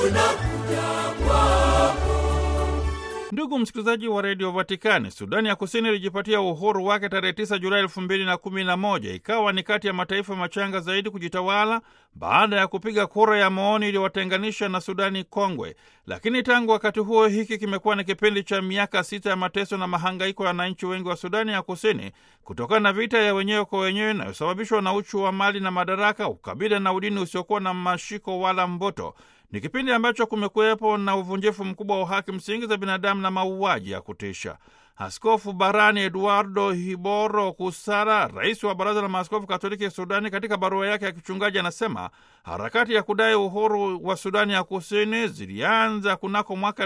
tunakuja kwako. Ndugu msikilizaji wa redio Vatikani, Sudani ya Kusini ilijipatia uhuru wake tarehe 9 Julai 2011, ikawa ni kati ya mataifa machanga zaidi kujitawala baada ya kupiga kura ya maoni iliyowatenganisha na Sudani Kongwe. Lakini tangu wakati huo, hiki kimekuwa ni kipindi cha miaka 6 ya mateso na mahangaiko ya wananchi wengi wa Sudani ya Kusini kutokana na vita ya wenyewe kwa wenyewe inayosababishwa na uchu wa mali na madaraka, ukabila na udini usiokuwa na mashiko wala mboto. Ni kipindi ambacho kumekuwepo na uvunjifu mkubwa wa haki msingi za binadamu na mauaji ya kutisha. Askofu barani Eduardo Hiboro Kusara, rais wa Baraza la Maaskofu Katoliki Sudani, katika barua yake ya kichungaji anasema harakati ya kudai uhuru wa Sudani ya Kusini zilianza kunako mwaka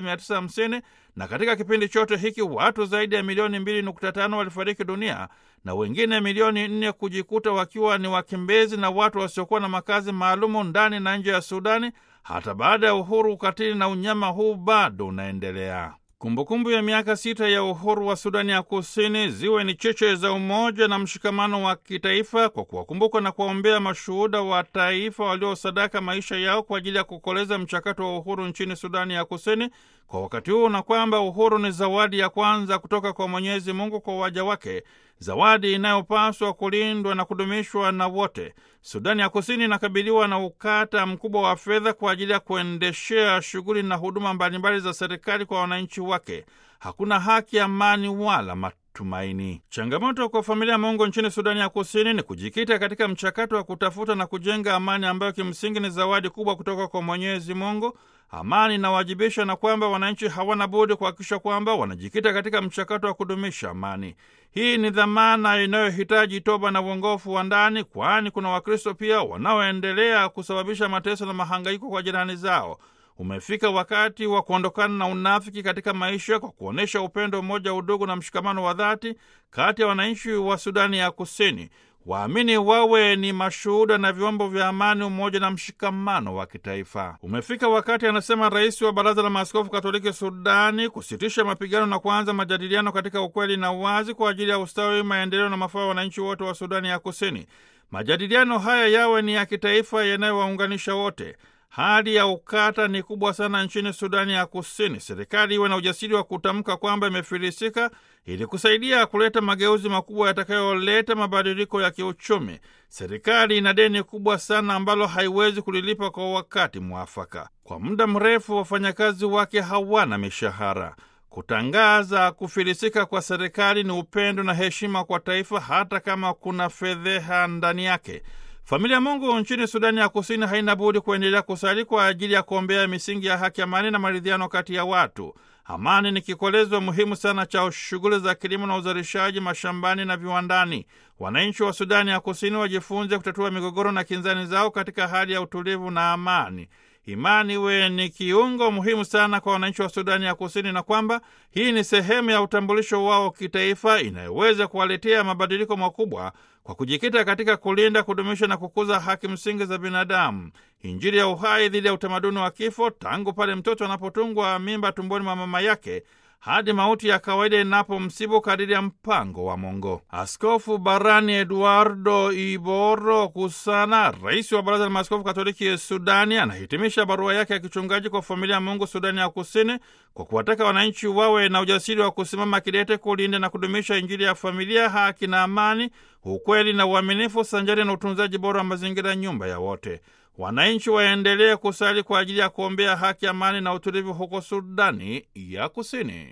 1950 na katika kipindi chote hiki watu zaidi ya milioni 2.5 walifariki dunia na wengine milioni 4 kujikuta wakiwa ni wakimbizi na watu wasiokuwa na makazi maalumu ndani na nje ya Sudani. Hata baada ya uhuru, ukatili na unyama huu bado unaendelea. Kumbukumbu ya miaka 6 ya uhuru wa Sudani ya Kusini ziwe ni cheche za umoja na mshikamano wa kitaifa kwa kuwakumbuka na kuwaombea mashuhuda wa taifa waliosadaka maisha yao kwa ajili ya kukoleza mchakato wa uhuru nchini Sudani ya Kusini kwa wakati huu, na kwamba uhuru ni zawadi ya kwanza kutoka kwa Mwenyezi Mungu kwa waja wake, zawadi inayopaswa kulindwa na kudumishwa na wote. Sudani ya Kusini inakabiliwa na ukata mkubwa wa fedha kwa ajili ya kuendeshea shughuli na huduma mbalimbali za serikali kwa wananchi wake. Hakuna haki, amani wala matumaini. Changamoto kwa familia Mungu nchini Sudani ya Kusini ni kujikita katika mchakato wa kutafuta na kujenga amani ambayo kimsingi ni zawadi kubwa kutoka kwa Mwenyezi Mungu. Amani inawajibisha na kwamba wananchi hawana budi kuhakikisha kwamba wanajikita katika mchakato wa kudumisha amani. Hii ni dhamana inayohitaji toba na uongofu wa ndani, kwani kuna Wakristo pia wanaoendelea kusababisha mateso na mahangaiko kwa jirani zao. Umefika wakati wa kuondokana na unafiki katika maisha kwa kuonyesha upendo, umoja, udugu na mshikamano wa dhati kati ya wananchi wa Sudani ya Kusini. Waamini wawe ni mashuhuda na vyombo vya amani, umoja na mshikamano wa kitaifa. Umefika wakati, anasema rais wa Baraza la Maaskofu Katoliki Sudani, kusitisha mapigano na kuanza majadiliano katika ukweli na uwazi kwa ajili ya ustawi, maendeleo na mafao ya wananchi wote wa Sudani ya Kusini. Majadiliano haya yawe ni ya kitaifa, yanayowaunganisha wote. Hali ya ukata ni kubwa sana nchini Sudani ya Kusini. Serikali iwe na ujasiri wa kutamka kwamba imefilisika ili kusaidia kuleta mageuzi makubwa yatakayoleta mabadiliko ya kiuchumi. Serikali ina deni kubwa sana ambalo haiwezi kulilipa kwa wakati mwafaka. Kwa muda mrefu wafanyakazi wake hawana mishahara. Kutangaza kufilisika kwa serikali ni upendo na heshima kwa taifa, hata kama kuna fedheha ndani yake. Familia Mungu nchini Sudani ya Kusini haina budi kuendelea kusali kwa ajili ya kuombea misingi ya haki, amani na maridhiano kati ya watu. Amani ni kikolezo muhimu sana cha shughuli za kilimo na uzalishaji mashambani na viwandani. Wananchi wa Sudani ya Kusini wajifunze kutatua migogoro na kinzani zao katika hali ya utulivu na amani. Imani we ni kiungo muhimu sana kwa wananchi wa Sudani ya Kusini, na kwamba hii ni sehemu ya utambulisho wao kitaifa inayoweza kuwaletea mabadiliko makubwa kwa kujikita katika kulinda, kudumisha na kukuza haki msingi za binadamu. Injili ya uhai dhidi ya utamaduni wa kifo, tangu pale mtoto anapotungwa mimba tumboni mwa mama yake hadi mauti ya kawaida inapomsibu kadiri ya mpango wa Mungu. Askofu barani Eduardo Hiboro Kusana, rais wa Baraza la Maaskofu Katoliki Sudani, anahitimisha barua yake ya kichungaji kwa familia Mungu Sudani ya Kusini kwa kuwataka wananchi wawe na ujasiri wa kusimama kidete kulinda na kudumisha Injili ya familia, haki na amani, ukweli na uaminifu, sanjari na utunzaji bora wa mazingira, nyumba ya wote. Wananchi waendelee kusali kwa ajili ya kuombea haki, amani na utulivu huko Sudani ya Kusini.